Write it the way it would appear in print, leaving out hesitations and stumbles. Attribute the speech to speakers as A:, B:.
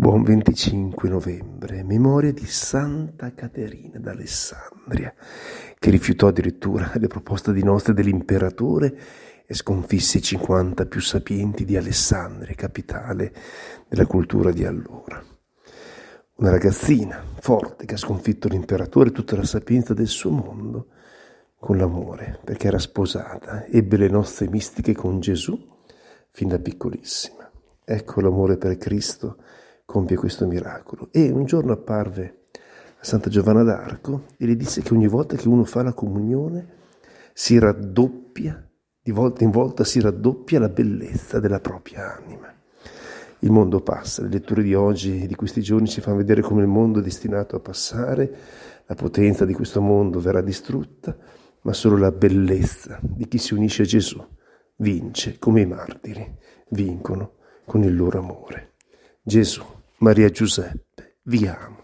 A: Buon 25 novembre, memoria di Santa Caterina d'Alessandria, che rifiutò addirittura le proposte di Nostra dell'imperatore e sconfisse i 50 più sapienti di Alessandria, capitale della cultura di allora. Una ragazzina forte che ha sconfitto l'imperatore e tutta la sapienza del suo mondo con l'amore, perché era sposata, ebbe le nozze mistiche con Gesù fin da piccolissima. Ecco l'amore per Cristo compie questo miracolo. E un giorno apparve a Santa Giovanna d'Arco e le disse che ogni volta che uno fa la comunione si raddoppia, di volta in volta si raddoppia la bellezza della propria anima. Il mondo passa, le letture di oggi e di questi giorni ci fanno vedere come il mondo è destinato a passare, la potenza di questo mondo verrà distrutta, ma solo la bellezza di chi si unisce a Gesù vince, come i martiri vincono con il loro amore. Gesù, Maria Giuseppe, vi amo.